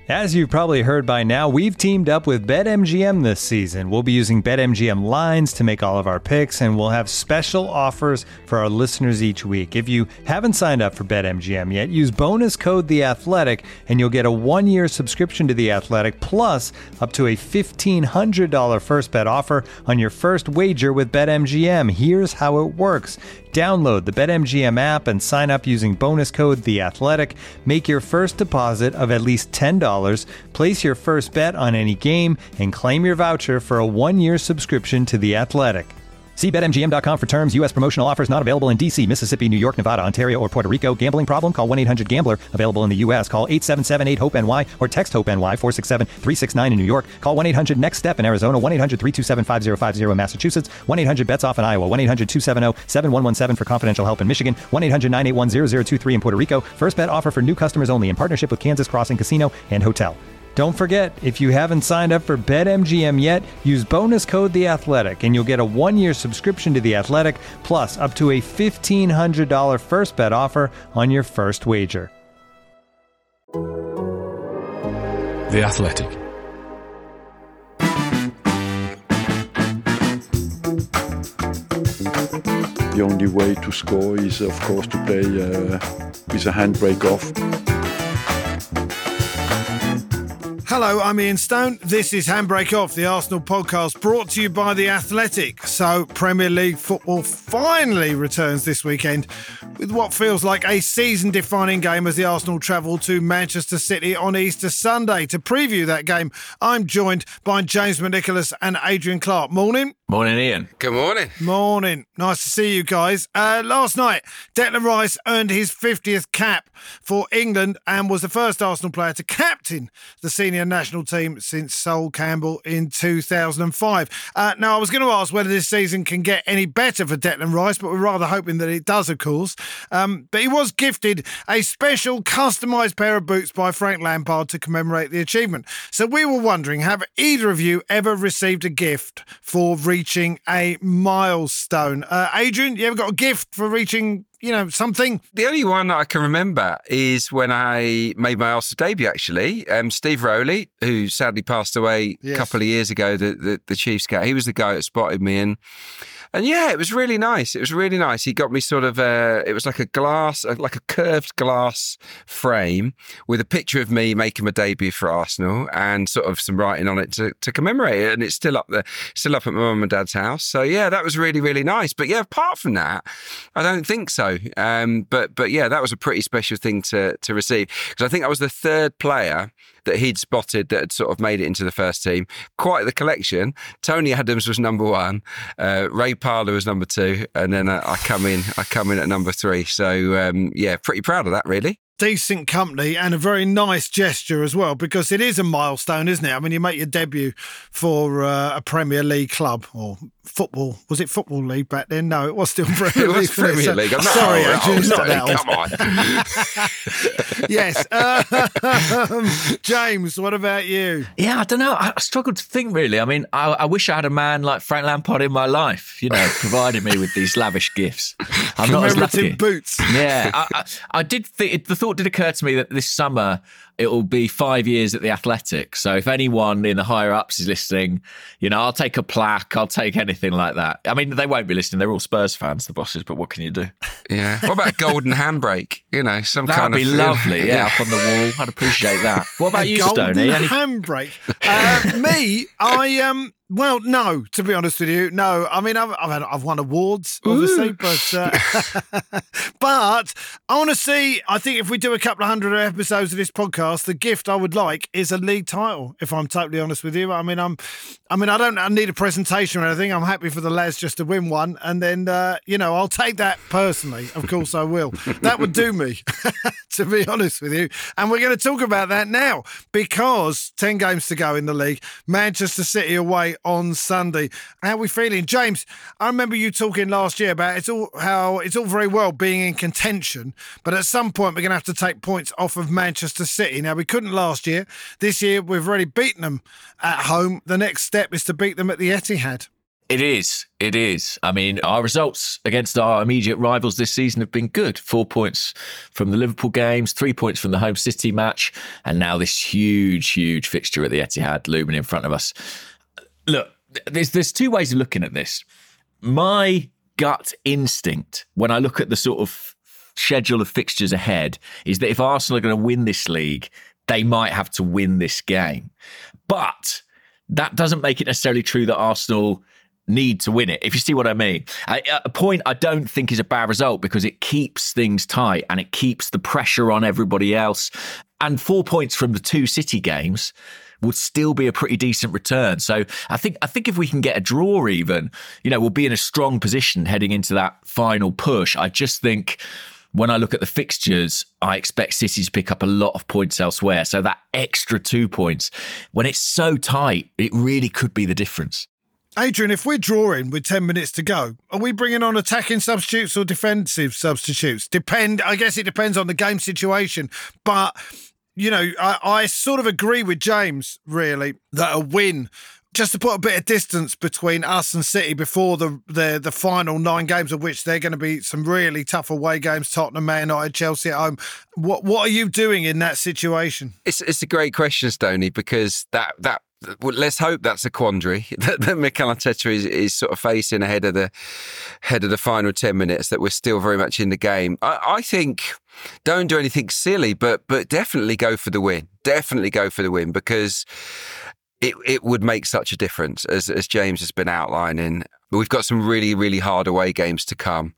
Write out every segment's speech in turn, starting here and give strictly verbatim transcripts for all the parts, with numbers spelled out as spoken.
As you've probably heard by now, we've teamed up with BetMGM this season. We'll be using BetMGM lines to make all of our picks, and we'll have special offers for our listeners each week. If you haven't signed up for BetMGM yet, use bonus code The Athletic, and you'll get a one-year subscription to The Athletic, plus up to a fifteen hundred dollars first bet offer on your first wager with BetMGM. Here's how it works. Download the BetMGM app and sign up using bonus code The Athletic. Make your first deposit of at least ten dollars. Place your first bet on any game and claim your voucher for a one-year subscription to The Athletic. See Bet M G M dot com for terms. U S promotional offers not available in D C, Mississippi, New York, Nevada, Ontario, or Puerto Rico. Gambling problem? Call one eight hundred gambler. Available in the U S. Call eight seven seven eight hope N Y or text HOPE-NY four six seven three six nine in New York. Call one eight hundred next step in Arizona. one eight hundred three two seven five zero five zero in Massachusetts. one eight hundred bets off in Iowa. one eight hundred two seven zero seven one one seven for confidential help in Michigan. one eight hundred nine eight one zero zero two three in Puerto Rico. First bet offer for new customers only in partnership with Kansas Crossing Casino and Hotel. Don't forget, if you haven't signed up for BetMGM yet, use bonus code The Athletic, and you'll get a one-year subscription to The Athletic, plus up to a fifteen hundred dollars first bet offer on your first wager. The Athletic. The only way to score is, of course, to play uh, with a handbrake off. Hello, I'm Ian Stone. This is Handbrake Off, the Arsenal podcast brought to you by The Athletic. So, Premier League football finally returns this weekend with what feels like a season-defining game as the Arsenal travel to Manchester City on Easter Sunday. To preview that game, I'm joined by James McNicholas and Adrian Clark. Morning. Morning, Ian. Good morning. Morning. Nice to see you guys. Uh, last night, Declan Rice earned his fiftieth cap for England and was the first Arsenal player to captain the senior national team since Sol Campbell in two thousand five. Uh, now, I was going to ask whether this season can get any better for Declan Rice, but we're rather hoping that it does, of course. Um, but he was gifted a special customised pair of boots by Frank Lampard to commemorate the achievement. So we were wondering, have either of you ever received a gift for reaching a milestone? Uh, Adrian, you ever got a gift for reaching, you know, something? The only one that I can remember is when I made my Arsenal debut, actually. Um, Steve Rowley, who sadly passed away yes. a couple of years ago, the, the, the Chiefs scout, he was the guy that spotted me. And, and yeah, it was really nice. It was really nice. He got me sort of, a, it was like a glass, like a curved glass frame with a picture of me making my debut for Arsenal and sort of some writing on it to, to commemorate it. And it's still up there, still up at my mum and dad's house. So yeah, that was really, really nice. But yeah, apart from that, I don't think so. Um, but but yeah, that was a pretty special thing to to receive, because I think I was the third player that he'd spotted that had sort of made it into the first team. Quite the collection. Tony Adams was number one, uh, Ray Parlour was number two, and then uh, I come in I come in at number three. So um, yeah, pretty proud of that, really. Decent company and a very nice gesture as well, because it is a milestone, isn't it? I mean, you make your debut for uh, a Premier League club, or football. Was it Football League back then? No, it was still Premier League. It was Premier so, League. I'm not sorry, old, Adrian, old, not that come on. Yes. Um, James, what about you? Yeah, I don't know. I struggled to think, really. I mean, I, I wish I had a man like Frank Lampard in my life, you know, providing me with these lavish gifts. I'm not as lucky. Boots. Yeah. I, I, I did think, the thought did occur to me that this summer it will be five years at the Athletic. So if anyone in the higher ups is listening, you know, I'll take a plaque, I'll take anything like that. I mean, they won't be listening. They're all Spurs fans, the bosses, but what can you do? Yeah. What about a golden handbrake? You know, some That'd kind of... That'd be lovely, yeah, up on the wall. I'd appreciate that. What about a you, golden Stoney? Any... handbrake? Uh, me, I... um. Well, no, to be honest with you, no. I mean, I've I've, had, I've won awards, obviously, Ooh. but uh, but honestly, I think if we do a couple of hundred episodes of this podcast, the gift I would like is a league title. If I'm totally honest with you, I mean, I'm, I mean, I don't I need a presentation or anything. I'm happy for the lads just to win one, and then uh, you know, I'll take that personally. Of course, I will. That would do me, to be honest with you. And we're going to talk about that now, because ten games to go in the league. Manchester City away on Sunday. How are we feeling? James, I remember you talking last year about it's all how it's all very well being in contention, but at some point we're going to have to take points off of Manchester City. Now, we couldn't last year. This year we've already beaten them at home. The next step is to beat them at the Etihad. It is. It is. I mean, our results against our immediate rivals this season have been good. Four points from the Liverpool games, three points from the home City match, and now this huge, huge fixture at the Etihad looming in front of us. Look, there's there's two ways of looking at this. My gut instinct, when I look at the sort of schedule of fixtures ahead, is that if Arsenal are going to win this league, they might have to win this game. But that doesn't make it necessarily true that Arsenal need to win it, if you see what I mean. A point I don't think is a bad result because it keeps things tight and it keeps the pressure on everybody else. And four points from the two City games would still be a pretty decent return. So I think I think if we can get a draw even, you know, we'll be in a strong position heading into that final push. I just think when I look at the fixtures, I expect City to pick up a lot of points elsewhere. So that extra two points, when it's so tight, it really could be the difference. Adrian, if we're drawing with ten minutes to go, are we bringing on attacking substitutes or defensive substitutes? Depend. I guess it depends on the game situation. But, you know, I, I sort of agree with James, really, that a win, just to put a bit of distance between us and City before the the, the final nine games, of which they're going to be some really tough away games, Tottenham, Man United, Chelsea at home. What what are you doing in that situation? It's it's a great question, Stoney, because that that well, let's hope that's a quandary that, that Mikel Arteta is, is sort of facing ahead of the head of the final ten minutes, that we're still very much in the game. I, I think don't do anything silly, but but definitely go for the win. Definitely go for the win, because it it would make such a difference, as as James has been outlining. We've got some really, really hard away games to come.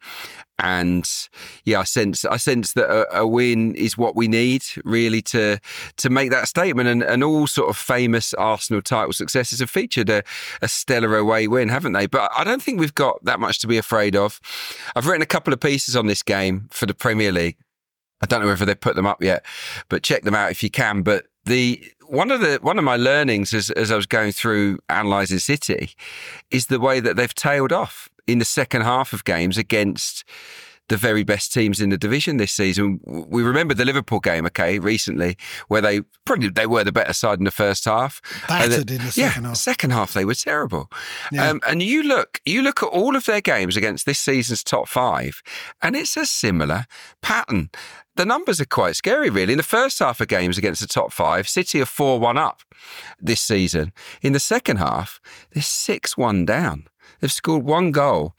And yeah, I sense I sense that a, a win is what we need, really, to to make that statement. And, and all sort of famous Arsenal title successes have featured a, a stellar away win, haven't they? But I don't think we've got that much to be afraid of. I've written a couple of pieces on this game for the Premier League. I don't know whether they've put them up yet, but check them out if you can. But the one of the one of my learnings as as I was going through analysing City is the way that they've tailed off in the second half of games against the very best teams in the division this season. We remember the Liverpool game, okay, recently, where they probably they were the better side in the first half. Battered the, in the second yeah, half. Second half they were terrible. Yeah. Um, and you look, you look at all of their games against this season's top five, and it's a similar pattern. The numbers are quite scary, really. In the first half of games against the top five, City are four one up this season. In the second half, they're six one down. They've scored one goal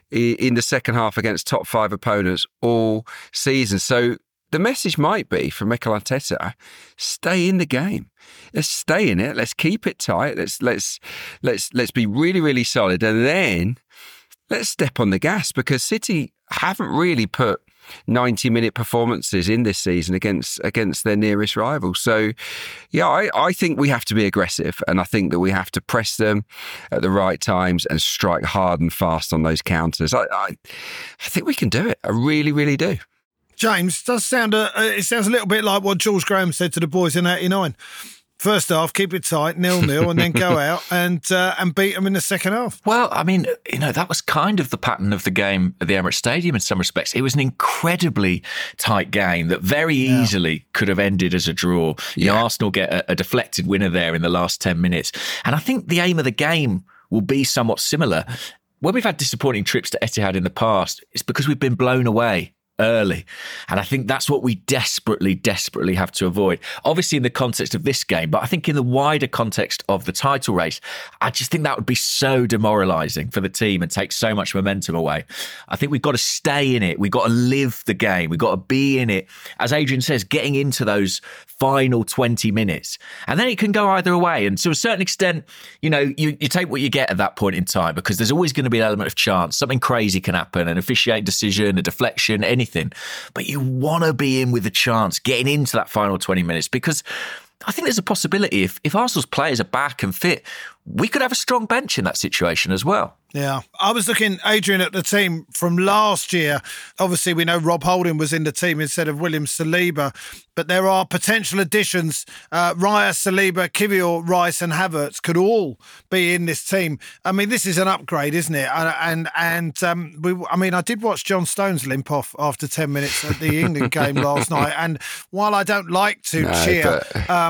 in the second half against top five opponents all season. So the message might be from Mikel Arteta: stay in the game. Let's stay in it. Let's keep it tight. Let's let's let's let's be really, really solid, and then let's step on the gas, because City haven't really put ninety-minute performances in this season against against their nearest rivals. So, yeah, I, I think we have to be aggressive, and I think that we have to press them at the right times and strike hard and fast on those counters. I, I, I think we can do it. I really, really do. James, does sound a, it sounds a little bit like what George Graham said to the boys in eighty-nine. First half, keep it tight, nil-nil, and then go out and uh, and beat them in the second half. Well, I mean, you know, that was kind of the pattern of the game at the Emirates Stadium in some respects. It was an incredibly tight game that very yeah. easily could have ended as a draw. You yeah. know, Arsenal get a, a deflected winner there in the last ten minutes. And I think the aim of the game will be somewhat similar. When we've had disappointing trips to Etihad in the past, it's because we've been blown away early. And I think that's what we desperately, desperately have to avoid. Obviously in the context of this game, but I think in the wider context of the title race, I just think that would be so demoralising for the team and take so much momentum away. I think we've got to stay in it. We've got to live the game. We've got to be in it. As Adrian says, getting into those final twenty minutes. And then it can go either way. And to a certain extent, you know, you, you take what you get at that point in time, because there's always going to be an element of chance. Something crazy can happen, an officiating decision, a deflection, anything. But you want to be in with a chance, getting into that final twenty minutes, because I think there's a possibility if, if Arsenal's players are back and fit, we could have a strong bench in that situation as well. Yeah. I was looking, Adrian, at the team from last year. Obviously, we know Rob Holding was in the team instead of William Saliba, but there are potential additions. Uh, Raya, Saliba, Kiwior, Rice and Havertz could all be in this team. I mean, this is an upgrade, isn't it? And, and um, we, I mean, I did watch John Stones limp off after ten minutes at the England game last night. And while I don't like to no, cheer but... um,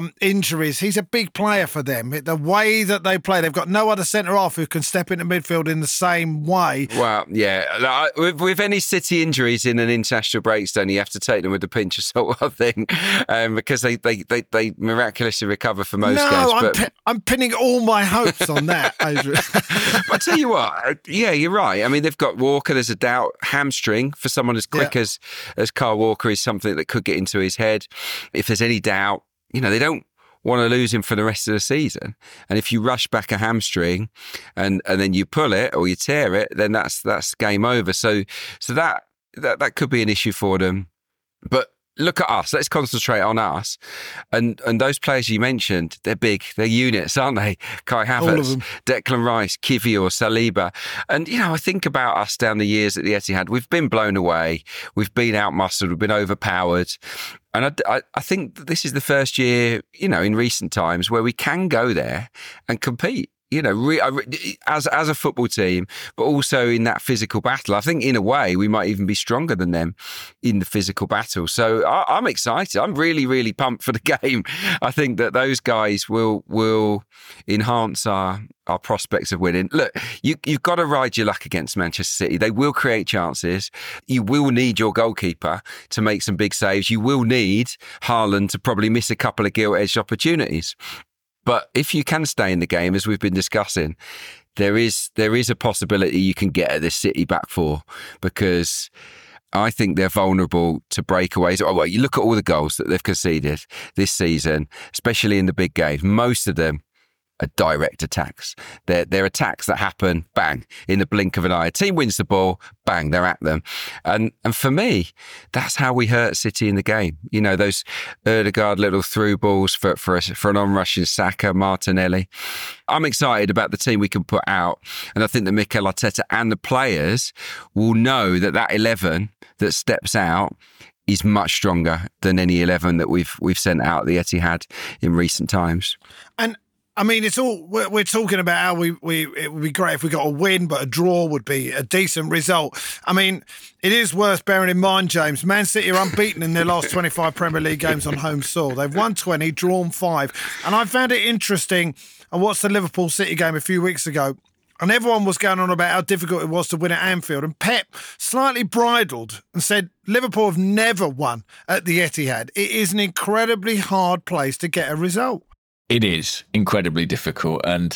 um, injuries, he's a big player for them. The way that they play, they've got no other centre-half who can step into midfield in the same way. Well, yeah. With, with any City injuries in an international breakdown, you have to take them with a pinch of salt, I think, um, because they, they, they, they miraculously recover for most no, games. I'm, But pi- I'm pinning all my hopes on that, Adrian. But I tell you what, yeah, you're right. I mean, they've got Walker. There's a doubt. Hamstring for someone as quick Yeah. as, as Kyle Walker is something that could get into his head. If there's any doubt, you know, they don't want to lose him for the rest of the season. And if you rush back a hamstring and, and then you pull it or you tear it, then that's that's game over. So so that that, that could be an issue for them. But look at us. Let's concentrate on us. And and those players you mentioned, they're big. They're units, aren't they? Kai Havertz, Declan Rice, Kivior, Saliba. And, you know, I think about us down the years at the Etihad. We've been blown away. We've been outmuscled. We've been overpowered. And I, I, I think that this is the first year, you know, in recent times where we can go there and compete. You know, re, as as a football team, but also in that physical battle. I think in a way we might even be stronger than them in the physical battle. So I, I'm excited. I'm really, really pumped for the game. I think that those guys will will enhance our our prospects of winning. Look, you, you've got to ride your luck against Manchester City. They will create chances. You will need your goalkeeper to make some big saves. You will need Haaland to probably miss a couple of gilt-edged opportunities. But if you can stay in the game, as we've been discussing, there is there is a possibility you can get at this City back four, because I think they're vulnerable to breakaways. Oh, well, you look at all the goals that they've conceded this season, especially in the big games. Most of them are direct attacks. They're, they're attacks that happen, bang, in the blink of an eye. A team wins the ball, bang, they're at them. And and for me, that's how we hurt City in the game. You know, those Ødegaard little through balls for, for, a, for an on-rushing Saka, Martinelli. I'm excited about the team we can put out. And I think that Mikel Arteta and the players will know that that eleven that steps out is much stronger than any eleven that we've we've sent out at the Etihad in recent times. And I mean, it's all we're, we're talking about how we, we it would be great if we got a win, but a draw would be a decent result. I mean, it is worth bearing in mind, James, Man City are unbeaten in their last twenty-five Premier League games on home soil. They've won twenty, drawn five. And I found it interesting. I watched the Liverpool City game a few weeks ago, and everyone was going on about how difficult it was to win at Anfield. And Pep slightly bridled and said, Liverpool have never won at the Etihad. It is an incredibly hard place to get a result. It is incredibly difficult. And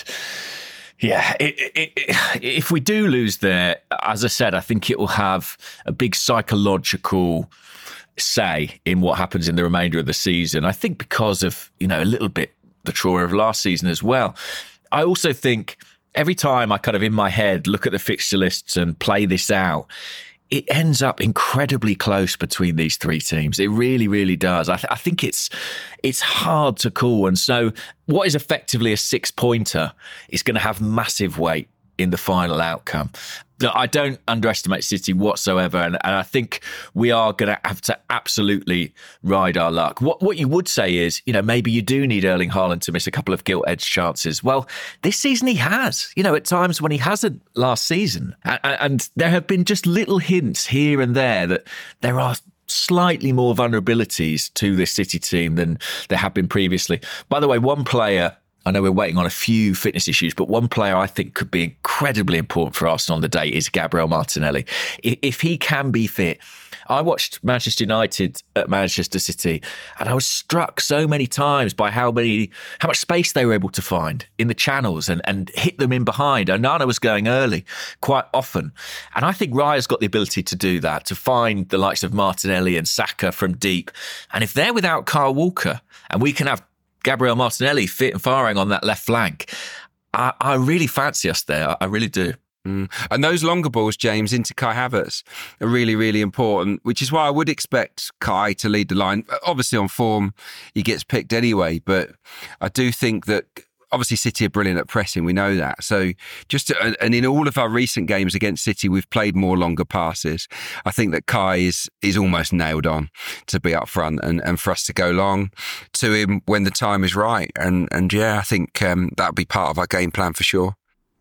yeah, it, it, it, if we do lose there, as I said, I think it will have a big psychological say in what happens in the remainder of the season. I think because of, you know, a little bit the trauma of last season as well. I also think every time I kind of in my head look at the fixture lists and play this out, it ends up incredibly close between these three teams. It really, really does. I, th- I think it's it's hard to call. And so what is effectively a six-pointer is going to have massive weight in the final outcome. I don't underestimate City whatsoever, and, and I think we are going to have to absolutely ride our luck. What what you would say is, you know, maybe you do need Erling Haaland to miss a couple of gilt-edged chances. Well, this season he has, you know, at times when he hasn't last season. And, and there have been just little hints here and there that there are slightly more vulnerabilities to this City team than there have been previously. By the way, one player, I know we're waiting on a few fitness issues, but one player I think could be incredibly important for Arsenal on the day is Gabriel Martinelli. If he can be fit, I watched Manchester United at Manchester City, and I was struck so many times by how many, how much space they were able to find in the channels and, and hit them in behind. Onana was going early quite often. And I think Raya's got the ability to do that, to find the likes of Martinelli and Saka from deep. And if they're without Kyle Walker, and we can have Gabriel Martinelli fit and firing on that left flank, I, I really fancy us there. I really do. Mm. And those longer balls, James, into Kai Havertz are really, really important, which is why I would expect Kai to lead the line. Obviously on form, he gets picked anyway, but I do think that obviously City are brilliant at pressing, we know that. So just to, and in all of our recent games against City, we've played more longer passes. I think that Kai is is almost nailed on to be up front and, and for us to go long to him when the time is right. And and yeah, I think um, that'll be part of our game plan for sure.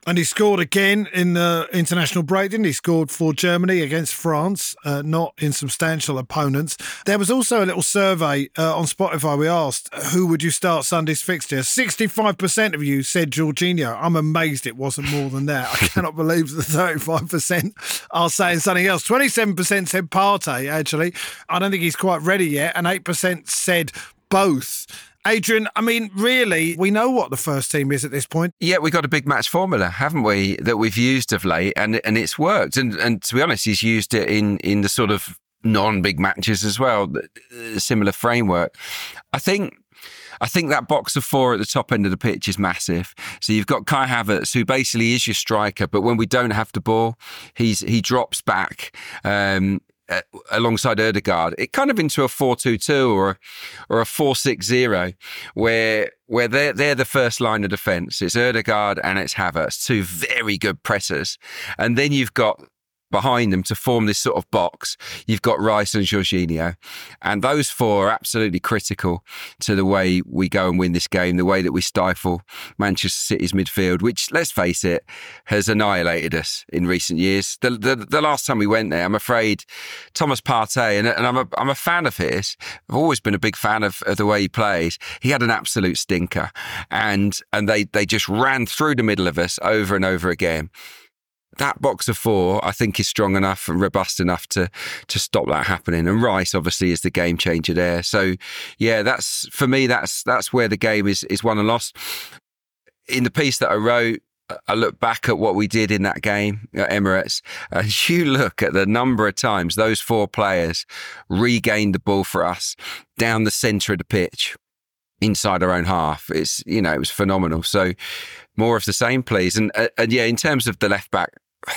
And he scored again in the international break, didn't he? He scored for Germany against France, uh, not insubstantial opponents. There was also a little survey uh, on Spotify. We asked, who would you start Sunday's fixture? sixty-five percent of you said Jorginho. I'm amazed it wasn't more than that. I cannot believe the thirty-five percent are saying something else. twenty-seven percent said Partey, actually. I don't think he's quite ready yet. And eight percent said both. Adrian, I mean, really, we know what the first team is at this point. Yeah, we got a big match formula, haven't we, that we've used of late, and and it's worked. And and to be honest, he's used it in, in the sort of non-big matches as well, a similar framework. I think I think that box of four at the top end of the pitch is massive. So you've got Kai Havertz, who basically is your striker, but when we don't have the ball, he's he drops back. Um, Uh, alongside Ødegaard, it kind of into a four two two or or a four six zero, where where they're they're the first line of defence. It's Ødegaard and it's Havertz, two very good pressers, and then you've got behind them to form this sort of box. You've got Rice and Jorginho, and those four are absolutely critical to the way we go and win this game, the way that we stifle Manchester City's midfield, which, let's face it, has annihilated us in recent years. The the, the last time we went there, I'm afraid, Thomas Partey, and, and I'm a I'm a fan of his. I've always been a big fan of, of the way he plays. He had an absolute stinker, and and they they just ran through the middle of us over and over again. That box of four, I think, is strong enough and robust enough to to stop that happening. And Rice, obviously, is the game changer there. So, yeah, that's for me. That's that's where the game is is won and lost. In the piece that I wrote, I look back at what we did in that game at Emirates, and you look at the number of times those four players regained the ball for us down the centre of the pitch, inside our own half. It's, you know, it was phenomenal. So more of the same, please. And uh, and yeah, in terms of the left back,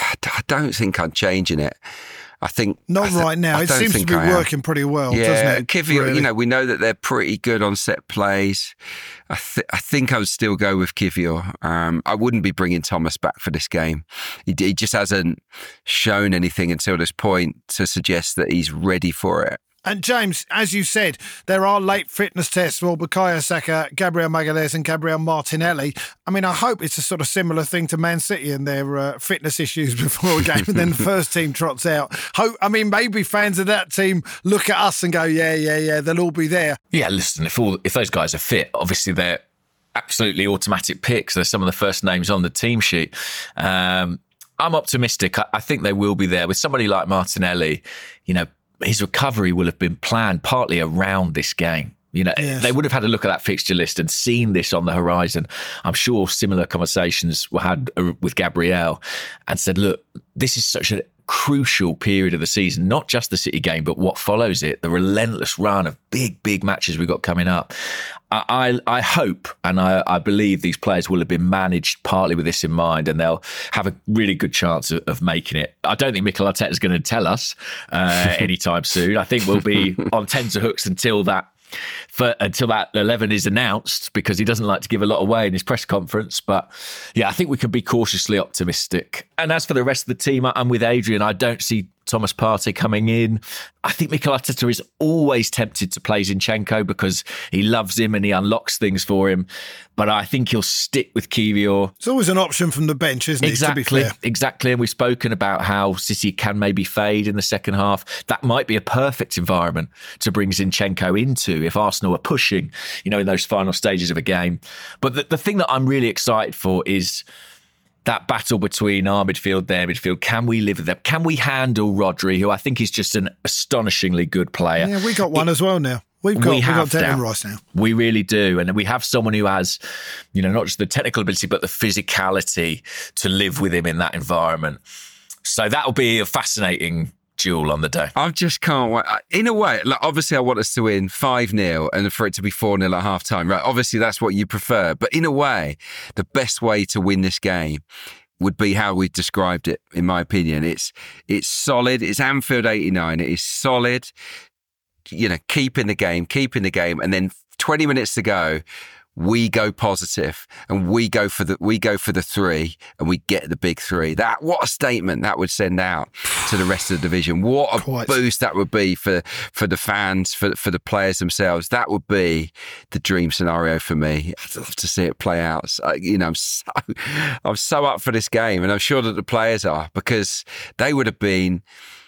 I don't think I'm changing it. I think not I th- right now. I It seems to be working pretty well, yeah, doesn't it? Kivior, really? you know, we know that they're pretty good on set plays. I, th- I think I would still go with Kivior. Um, I wouldn't be bringing Thomas back for this game. He, he just hasn't shown anything until this point to suggest that he's ready for it. And James, as you said, there are late fitness tests for Bukayo Saka, Gabriel Magalhaes and Gabriel Martinelli. I mean, I hope it's a sort of similar thing to Man City and their uh, fitness issues before a game, and then the first team trots out. Hope, I mean, maybe fans of that team look at us and go, yeah, yeah, yeah, they'll all be there. Yeah, listen, if all if those guys are fit, obviously they're absolutely automatic picks. They're some of the first names on the team sheet. Um, I'm optimistic. I, I think they will be there. With somebody like Martinelli, you know, his recovery will have been planned partly around this game. You know, yes. They would have had a look at that fixture list and seen this on the horizon. I'm sure similar conversations were had with Gabriel and said, look, this is such a crucial period of the season, not just the City game, but what follows it, the relentless run of big, big matches we've got coming up. I, I hope and I, I believe these players will have been managed partly with this in mind, and they'll have a really good chance of, of making it. I don't think Mikel Arteta is going to tell us uh, anytime soon. I think we'll be on tenterhooks until that For, until that eleven is announced, because he doesn't like to give a lot away in his press conference. But yeah, I think we can be cautiously optimistic. And as for the rest of the team, I'm with Adrian. I don't see Thomas Partey coming in. I think Mikel Arteta is always tempted to play Zinchenko because he loves him and he unlocks things for him. But I think he'll stick with Kiwior. It's always an option from the bench, isn't exactly, it, to be fair? Exactly. And we've spoken about how City can maybe fade in the second half. That might be a perfect environment to bring Zinchenko into if Arsenal are pushing, you know, in those final stages of a game. But the, the thing that I'm really excited for is that battle between our midfield, their midfield. Can we live with them? Can we handle Rodri, who I think is just an astonishingly good player? Yeah, we got one it, as well now. We've got, we we've have got Declan Rice now. We really do. And we have someone who has, you know, not just the technical ability, but the physicality to live with him in that environment. So that'll be a fascinating duel on the day. I just can't wait. In a way, like, obviously I want us to win five nil and for it to be four nil at half time, right? Obviously that's what you prefer. But in a way, the best way to win this game would be how we described it, in my opinion. It's it's solid. It's Anfield eighty-nine. It is solid. You know, keep in the game, keep in the game. And then twenty minutes to go, we go positive and we go for the we go for the three and we get the big three. That what a statement that would send out to the rest of the division. What a Quite. boost that would be for for the fans, for for the players themselves. That would be the dream scenario for me. I'd love to see it play out. So, you know, I'm so I'm so up for this game, and I'm sure that the players are, because they would have been.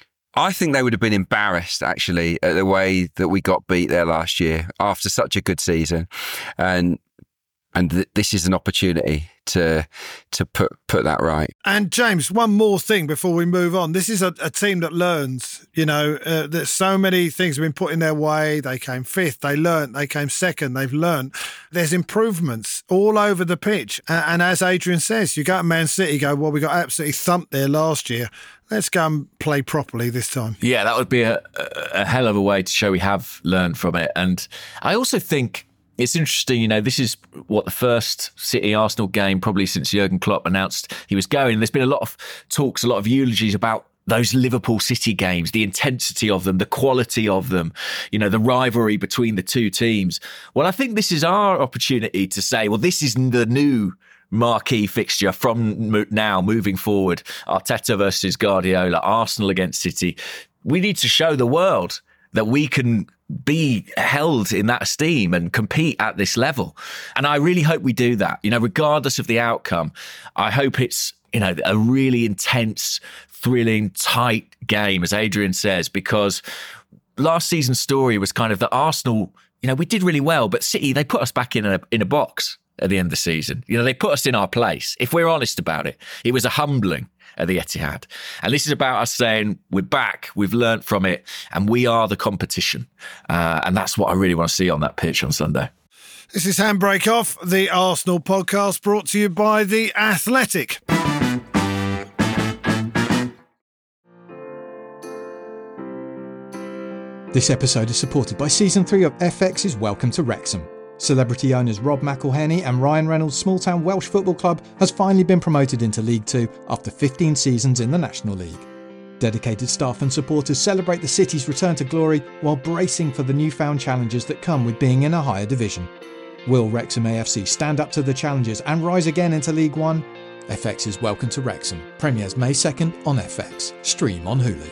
I think they would have been embarrassed, actually, at the way that we got beat there last year after such a good season. And and th- this is an opportunity to to put put that right. And James, one more thing before we move on. This is a, a team that learns, you know, uh, that so many things have been put in their way. They came fifth, they learnt, they came second, they've learnt. There's improvements all over the pitch. And, and as Adrian says, you go to Man City, go, well, we got absolutely thumped there last year. Let's go and play properly this time. Yeah, that would be a, a hell of a way to show we have learned from it. And I also think it's interesting, you know, this is what the first City-Arsenal game probably since Jurgen Klopp announced he was going. There's been a lot of talks, a lot of eulogies about those Liverpool City games, the intensity of them, the quality of them, you know, the rivalry between the two teams. Well, I think this is our opportunity to say, well, this is the new marquee fixture from now moving forward. Arteta versus Guardiola, Arsenal against City. We need to show the world that we can be held in that esteem and compete at this level. And I really hope we do that, you know, regardless of the outcome. I hope it's, you know, a really intense, thrilling, tight game, as Adrian says, because last season's story was kind of that Arsenal, you know, we did really well, but City, they put us back in a in a box at the end of the season. You know, they put us in our place. If we're honest about it, it was a humbling at the Etihad. And this is about us saying, we're back, we've learnt from it, and we are the competition. Uh, and that's what I really want to see on that pitch on Sunday. This is Handbrake Off, the Arsenal podcast brought to you by The Athletic. This episode is supported by Season three of F X's Welcome to Wrexham. Celebrity owners Rob McElhenney and Ryan Reynolds' small-town Welsh football club has finally been promoted into League Two after fifteen seasons in the National League. Dedicated staff and supporters celebrate the city's return to glory while bracing for the newfound challenges that come with being in a higher division. Will Wrexham A F C stand up to the challenges and rise again into League One? F X's Welcome to Wrexham premieres May second on F X. Stream on Hulu.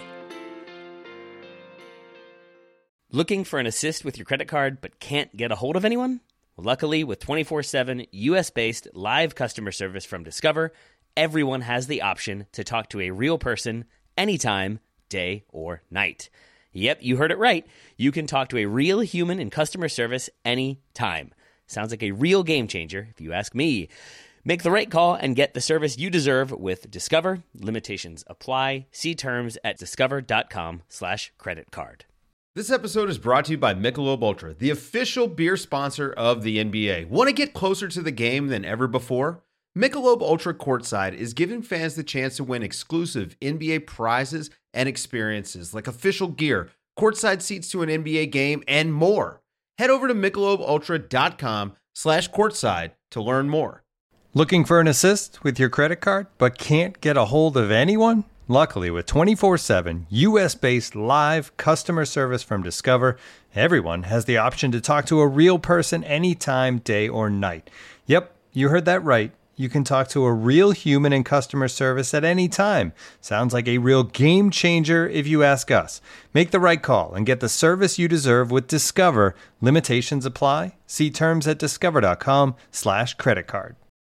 Looking for an assist with your credit card but can't get a hold of anyone? Well, luckily, with twenty-four seven U S-based live customer service from Discover, everyone has the option to talk to a real person anytime, day or night. Yep, you heard it right. You can talk to a real human in customer service anytime. Sounds like a real game changer, if you ask me. Make the right call and get the service you deserve with Discover. Limitations apply. See terms at discover.com slash credit card. This episode is brought to you by Michelob Ultra, the official beer sponsor of the N B A. Want to get closer to the game than ever before? Michelob Ultra Courtside is giving fans the chance to win exclusive N B A prizes and experiences like official gear, courtside seats to an N B A game, and more. Head over to michelobultra.com slash courtside to learn more. Looking for an assist with your credit card but can't get a hold of anyone? Luckily, with twenty-four seven U S-based live customer service from Discover, everyone has the option to talk to a real person anytime, day or night. Yep, you heard that right. You can talk to a real human in customer service at any time. Sounds like a real game changer if you ask us. Make the right call and get the service you deserve with Discover. Limitations apply. See terms at discover.com slash credit card.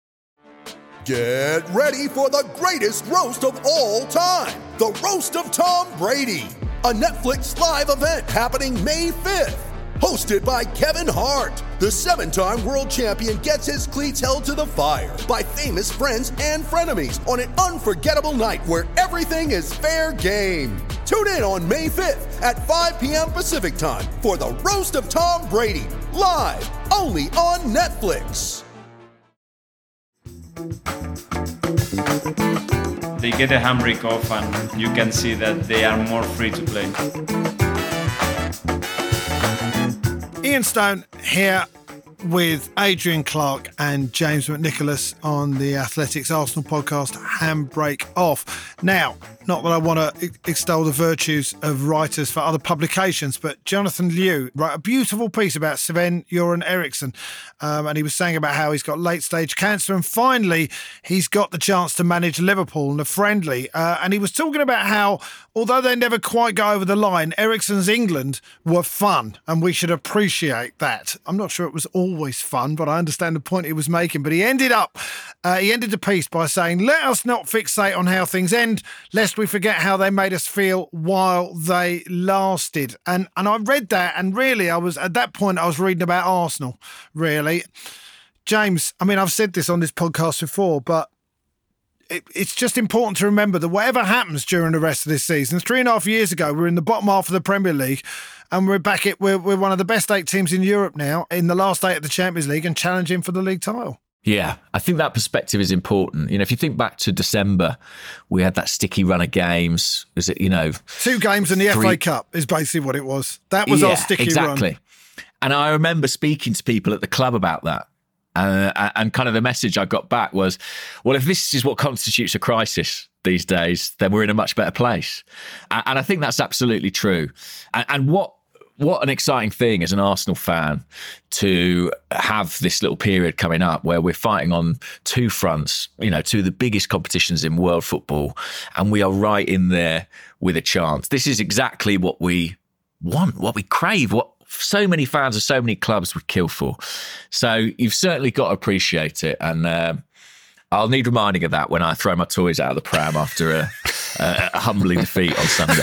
Get ready for the greatest roast of all time, the Roast of Tom Brady, a Netflix live event happening May fifth. Hosted by Kevin Hart, the seven-time world champion gets his cleats held to the fire by famous friends and frenemies on an unforgettable night where everything is fair game. Tune in on May fifth at five p.m. Pacific time for the Roast of Tom Brady, live only on Netflix. They get a handbrake off and you can see that they are more free to play. Ian Stone here with Adrian Clark and James McNicholas on the Athletics Arsenal podcast, Handbrake Off. Now, Not that I want to extol the virtues of writers for other publications, but Jonathan Liu wrote a beautiful piece about Sven-Göran Eriksson, um, and he was saying about how he's got late-stage cancer, and finally he's got the chance to manage Liverpool in a friendly. Uh, and he was talking about how, although they never quite go over the line, Eriksson's England were fun, and we should appreciate that. I'm not sure it was always fun, but I understand the point he was making. But he ended up, uh, he ended the piece by saying, "Let us not fixate on how things end, lest we forget how they made us feel while they lasted." And and I read that, and really, I was at that point, I was reading about Arsenal, really. James, I mean, I've said this on this podcast before, but it, it's just important to remember that whatever happens during the rest of this season, three and a half years ago, we were in the bottom half of the Premier League, and we're back at, we're, we're one of the best eight teams in Europe now, in the last eight of the Champions League, and challenging for the league title. Yeah, I think that perspective is important. You know, if you think back to December, we had that sticky run of games. Was it, you know... Two games in the three... F A Cup is basically what it was. That was yeah, our sticky exactly. run. And I remember speaking to people at the club about that. Uh, and kind of the message I got back was, well, if this is what constitutes a crisis these days, then we're in a much better place. And I think that's absolutely true. And, and what... What an exciting thing as an Arsenal fan to have this little period coming up where we're fighting on two fronts, you know, two of the biggest competitions in world football, and we are right in there with a chance. This is exactly what we want, what we crave, what so many fans of so many clubs would kill for. So you've certainly got to appreciate it. And uh, I'll need reminding of that when I throw my toys out of the pram after a... Uh, a humbling defeat on Sunday.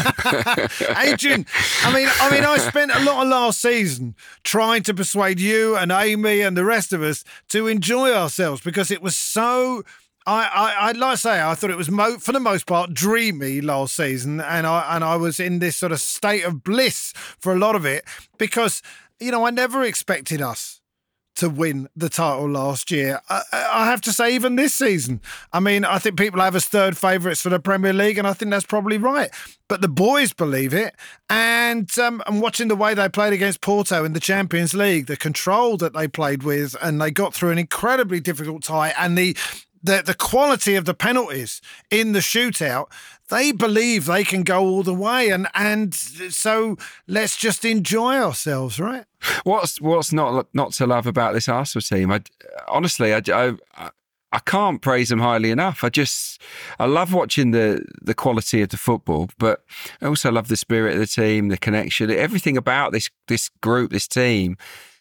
Adrian, I mean, I mean, I spent a lot of last season trying to persuade you and Amy and the rest of us to enjoy ourselves because it was so. I, I, I'd like to say I thought it was mo- for the most part dreamy last season, and I and I was in this sort of state of bliss for a lot of it because you know I never expected us to win the title last year. I, I have to say, even this season, I mean, I think people have us third favourites for the Premier League, and I think that's probably right. But the boys believe it, and um, I'm watching the way they played against Porto in the Champions League, the control that they played with, and they got through an incredibly difficult tie, and the the, the quality of the penalties in the shootout. They believe they can go all the way, and and so let's just enjoy ourselves, right? What's what's not not to love about this Arsenal team? I honestly, I, I, I can't praise them highly enough. I just I love watching the the quality of the football, but I also love the spirit of the team, the connection, everything about this this group, this team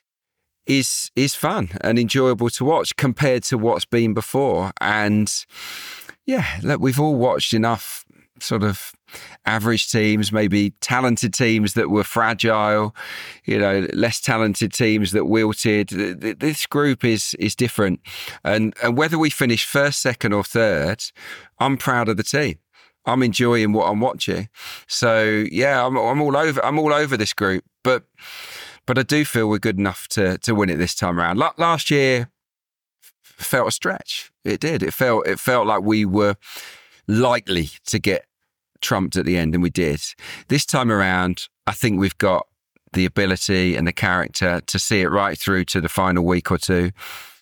is is fun and enjoyable to watch compared to what's been before. And yeah, look, we've all watched enough sort of average teams, maybe talented teams that were fragile, you know, less talented teams that wilted. This group is is different. And, and whether we finish first, second or third, I'm proud of the team. I'm enjoying what I'm watching. So yeah, I'm, I'm all over. I'm all over this group. But but I do feel we're good enough to to win it this time around. Last year felt a stretch. It did. It felt it felt like we were likely to get trumped at the end, and we did. This time around, I think we've got the ability and the character to see it right through to the final week or two,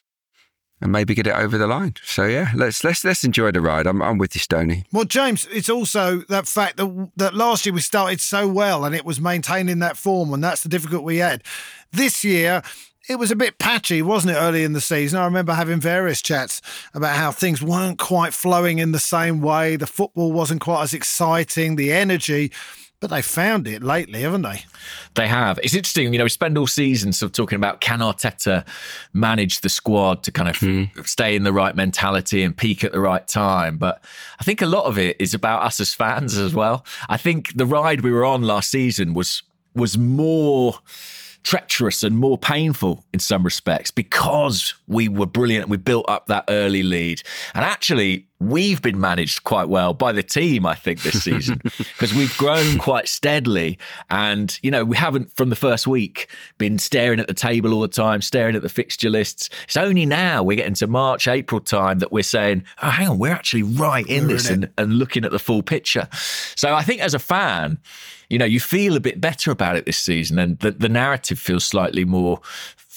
and maybe get it over the line. So yeah, let's let's let's enjoy the ride. I'm I'm with you, Stoney. Well, James, it's also that fact that that last year we started so well, and it was maintaining that form, and that's the difficulty we had. This year, it was a bit patchy, wasn't it, early in the season? I remember having various chats about how things weren't quite flowing in the same way. The football wasn't quite as exciting, the energy, but they found it lately, haven't they? They have. It's interesting, you know, we spend all season sort of talking about can Arteta manage the squad to kind of mm. stay in the right mentality and peak at the right time. But I think a lot of it is about us as fans as well. I think the ride we were on last season was was more treacherous and more painful in some respects because we were brilliant. We built up that early lead. And actually, we've been managed quite well by the team, I think, this season, because we've grown quite steadily. And, you know, we haven't from the first week been staring at the table all the time, staring at the fixture lists. It's only now we're getting to March, April time that we're saying, oh, hang on, we're actually right in we're this in and, and looking at the full picture. So I think as a fan, you know, you feel a bit better about it this season, and the, the narrative feels slightly more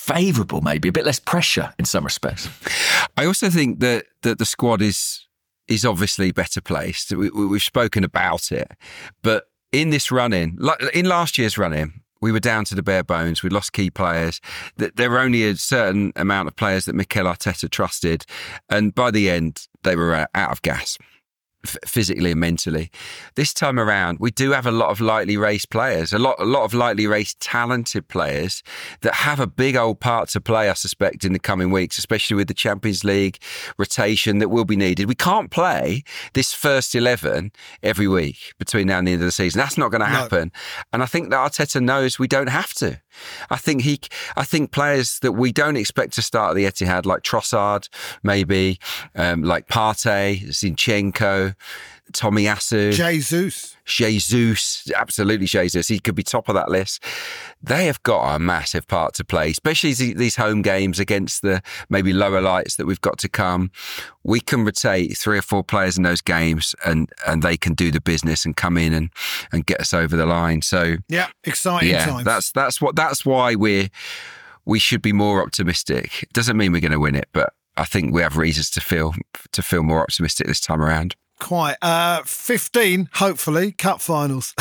favourable, maybe a bit less pressure in some respects. I also think that that the squad is is obviously better placed. We, we, we've spoken about it. But in this run-in, in last year's run-in, we were down to the bare bones. We lost key players. There were only a certain amount of players that Mikel Arteta trusted. And by the end, they were out of gas, physically and mentally. This time around, we do have a lot of lightly raced players, a lot, a lot of lightly raced talented players that have a big old part to play, I suspect, in the coming weeks, especially with the Champions League rotation that will be needed. We can't play this first eleven every week between now and the end of the season. That's not going to happen. No. And I think that Arteta knows we don't have to. I think he, I think players that we don't expect to start at the Etihad, like Trossard, maybe, um, like Partey, Zinchenko, Tomiyasu, Jesus, Jesus, absolutely Jesus. He could be top of that list. They have got a massive part to play, especially these home games against the maybe lower lights that we've got to come. We can rotate three or four players in those games, and and they can do the business and come in and and get us over the line. So yeah, exciting yeah, times. That's that's what that's why we're we should be more optimistic. It doesn't mean we're going to win it, but I think we have reasons to feel to feel more optimistic this time around. Quite. Uh, fifteen, hopefully, cup finals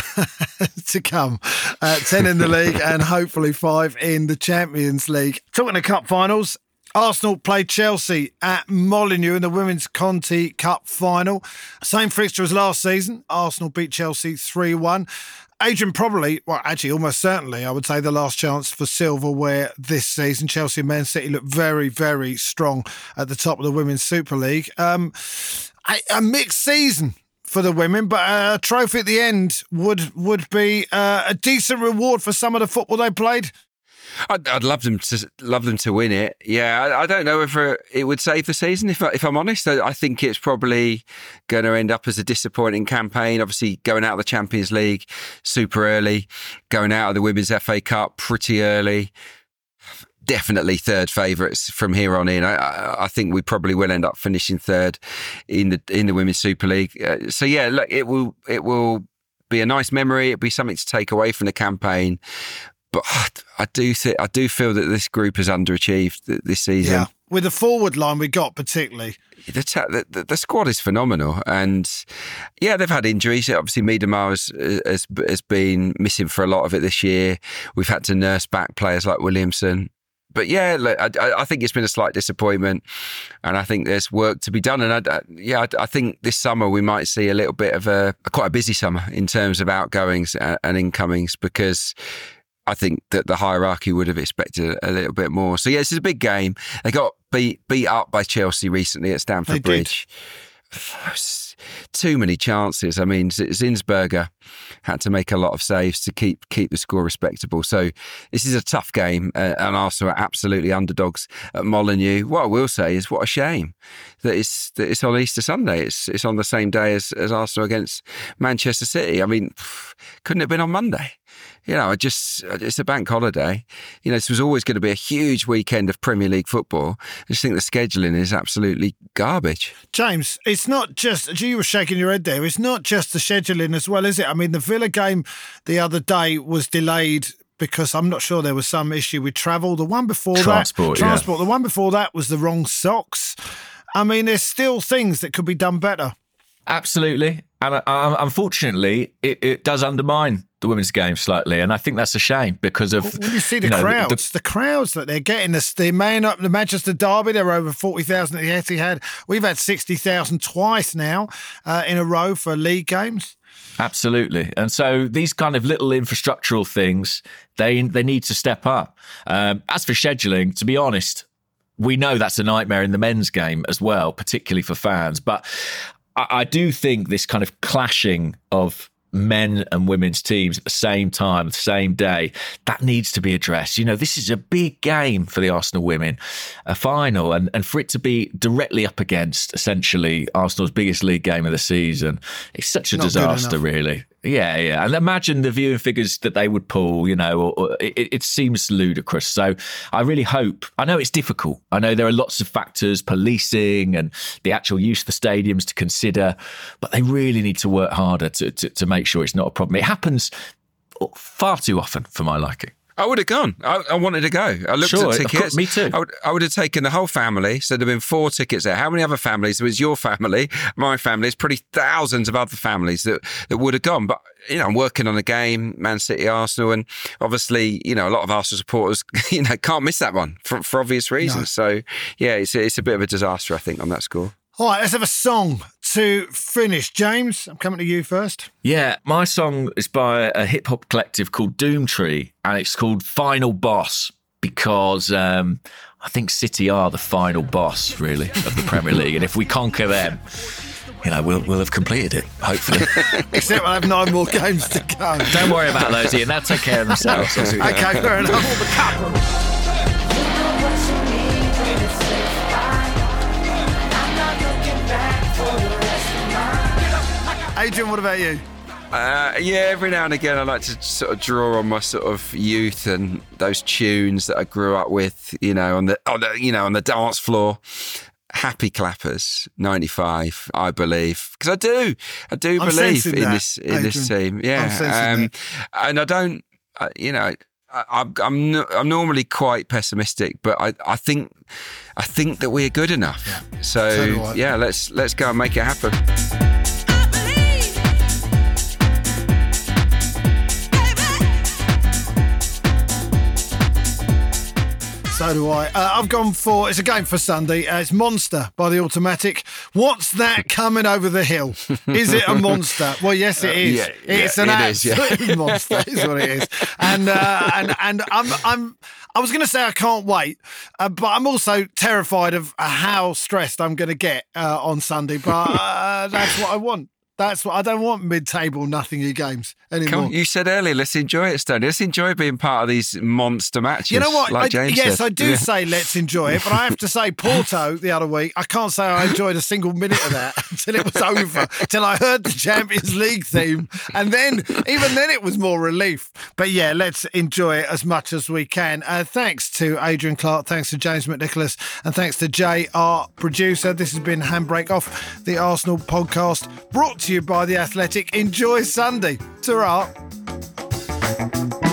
to come. Uh, ten in the league and hopefully five in the Champions League. Talking of cup finals, Arsenal played Chelsea at Molineux in the Women's Conti Cup final. Same fixture as last season. Arsenal beat Chelsea three one. Adrian, probably, well, actually, almost certainly, I would say the last chance for silverware this season. Chelsea and Man City look very, very strong at the top of the Women's Super League. Um, a, a mixed season for the women, but a trophy at the end would would be uh, a decent reward for some of the football they played. I'd, I'd love them to love them to win it. Yeah, I, I don't know if it would save the season. If, I, if I'm honest, I, I think it's probably going to end up as a disappointing campaign. Obviously, going out of the Champions League super early, going out of the Women's F A Cup pretty early. Definitely third favourites from here on in. I, I think we probably will end up finishing third in the in the Women's Super League. Uh, so yeah, look, it will it will be a nice memory. It'll be something to take away from the campaign. But I do think I do feel that this group has underachieved this season. Yeah, with the forward line we got particularly. The, ta- the, the squad is phenomenal, and yeah, they've had injuries. Obviously, Miedemar has, has has been missing for a lot of it this year. We've had to nurse back players like Williamson. But yeah, look, I, I think it's been a slight disappointment, and I think there's work to be done. And I, yeah, I, I think this summer we might see a little bit of a, a quite a busy summer in terms of outgoings and, and incomings, because I think that the hierarchy would have expected a little bit more. So, yeah, this is a big game. They got beat beat up by Chelsea recently at Stamford they Bridge. Too many chances. I mean, Zinsberger had to make a lot of saves to keep keep the score respectable. So this is a tough game, uh, and Arsenal are absolutely underdogs at Molineux. What I will say is, what a shame that it's that it's on Easter Sunday. It's it's on the same day as, as Arsenal against Manchester City. I mean, couldn't it have been on Monday? You know, I just, it's a bank holiday. You know, this was always going to be a huge weekend of Premier League football. I just think the scheduling is absolutely garbage. James, it's not just, you were shaking your head there, it's not just the scheduling as well, is it? I mean, the Villa game the other day was delayed because I'm not sure there was some issue with travel. The one before transport, that, transport, yeah. The one before that was the wrong socks. I mean, there's still things that could be done better. Absolutely. And uh, unfortunately, it, it does undermine the women's game slightly. And I think that's a shame because of... When you see the you know, crowds, the, the, the crowds that they're getting, the, the, Man, the Manchester Derby, they're over forty thousand at the Etihad. We've had sixty thousand twice now uh, in a row for league games. Absolutely. And so these kind of little infrastructural things, they they need to step up. Um, as for scheduling, to be honest, we know that's a nightmare in the men's game as well, particularly for fans. But I, I do think this kind of clashing of men and women's teams at the same time, the same day, that needs to be addressed. You know, this is a big game for the Arsenal women, a final, and, and for it to be directly up against essentially Arsenal's biggest league game of the season, it's such a Not disaster, really. Yeah, yeah. And imagine the viewing figures that they would pull, you know, or, or it, it seems ludicrous. So I really hope, I know it's difficult. I know there are lots of factors, policing and the actual use of the stadiums to consider, but they really need to work harder to, to, to make sure it's not a problem. It happens far too often for my liking. I would have gone. I, I wanted to go. I looked Sure, at of tickets. course, me too. I would, I would have taken the whole family. So there'd have been four tickets there. How many other families? There was your family, my family. There's probably thousands of other families that, that would have gone. But, you know, I'm working on a game, Man City, Arsenal. And obviously, you know, a lot of Arsenal supporters, you know, can't miss that one for, for obvious reasons. No. So, yeah, it's, it's a bit of a disaster, I think, on that score. All right, let's have a song to finish. James, I'm coming to you first. Yeah, my song is by a hip-hop collective called Doomtree, and it's called Final Boss, because um, I think City are the final boss, really, of the Premier League. And if we conquer them, you know, we'll, we'll have completed it, hopefully. Except we'll have nine more games to go. Don't worry about those, Ian. They'll take care of themselves. Okay, fair enough. Adrian, what about you? Uh, yeah, every now and again I like to sort of draw on my sort of youth and those tunes that I grew up with, you know, on the, on the you know, on the dance floor. Happy Clappers, ninety-five, I believe, because I do, I do I'm believe in that, this in Adrian. this team. Yeah, um, and I don't, uh, you know. I, I'm I'm, no, I'm normally quite pessimistic, but I, I think I think that we're good enough. Yeah. So, so yeah, let's let's go and make it happen. So do I. Uh, I've gone for, it's a game for Sunday. Uh, it's Monster by The Automatic. What's that coming over the hill? Is it a monster? Well, yes, it is. Uh, yeah, it's yeah, an it absolute is, yeah. monster, is what it is. And uh, and and I'm I'm. I was going to say I can't wait, uh, but I'm also terrified of uh, how stressed I'm going to get uh, on Sunday. But uh, that's what I want. That's what I don't want mid-table nothingy games anymore. Come on, you said earlier, let's enjoy it, Stoney. Let's enjoy being part of these monster matches. You know what? Like I, James yes, said. I do yeah. say let's enjoy it, but I have to say Porto the other week, I can't say I enjoyed a single minute of that until it was over, till I heard the Champions League theme, and then even then it was more relief. But yeah, let's enjoy it as much as we can. Uh, thanks to Adrian Clark, thanks to James McNicholas, and thanks to Jay, our producer. This has been Handbrake Off, the Arsenal podcast, brought to you by The Athletic. Enjoy Sunday. Ta-ra.